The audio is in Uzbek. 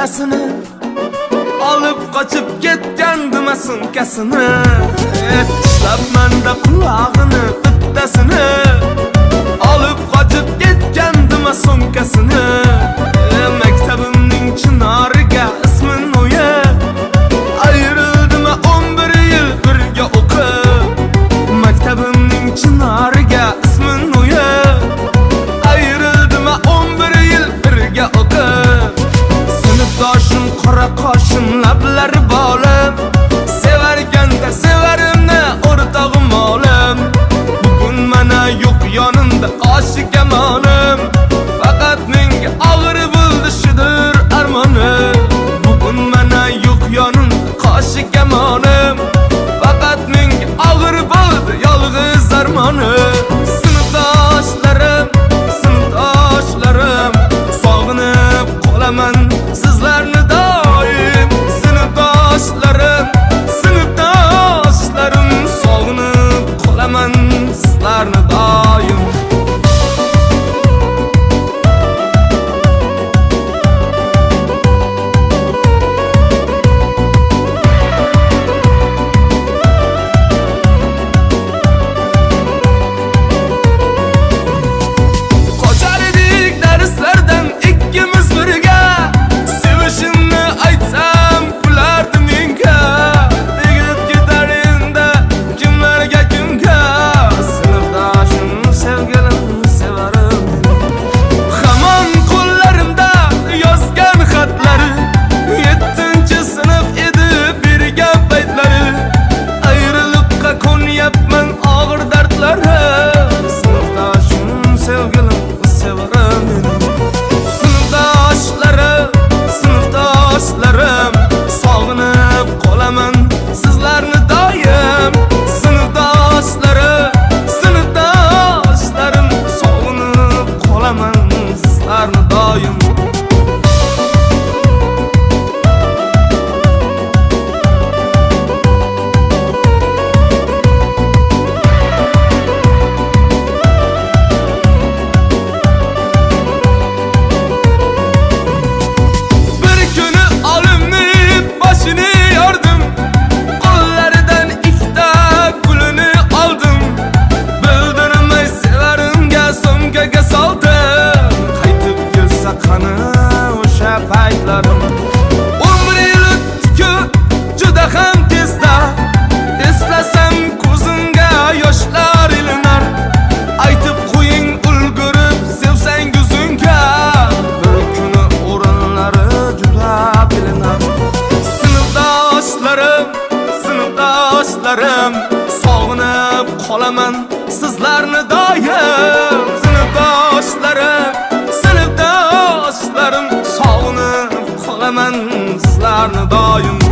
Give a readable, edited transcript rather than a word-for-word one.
kechasini olib qochib ketgandim sumkasini. Tishlabmanda qulog'ini bittasini olib qochib ketgandim sumkasini. Maktabimning chinoriga ismin o'yib ayrildim 11 yil birga o'qib. Maktabimning chinoriga ismin o'yib ayrildim 11 yil birga o'qib. Sinfdoshim qora qoshim lablari bolim, sevarganda sevarimni o'rtog'im olim. Bugun mana yo'q yonimda qoshi kamolim, faqat menga og'ir bo'ldi shudir armonim. Bugun mana yo'q yonimda qoshi kamolim, faqat menga og'ir bo'ldi yolg'iz armonim. Sinfdoshlarim, sinfdoshlarim, sog'inib qolaman sizlarni doim. Sinfdoshlarim, sinfdoshlarim, sog'inib qolaman sizlarni doim. Sog'inib qolaman sizlarni doim. Sinfdoshlarim, sinfdoshlarim, sog'inib qolaman sizlarni doim.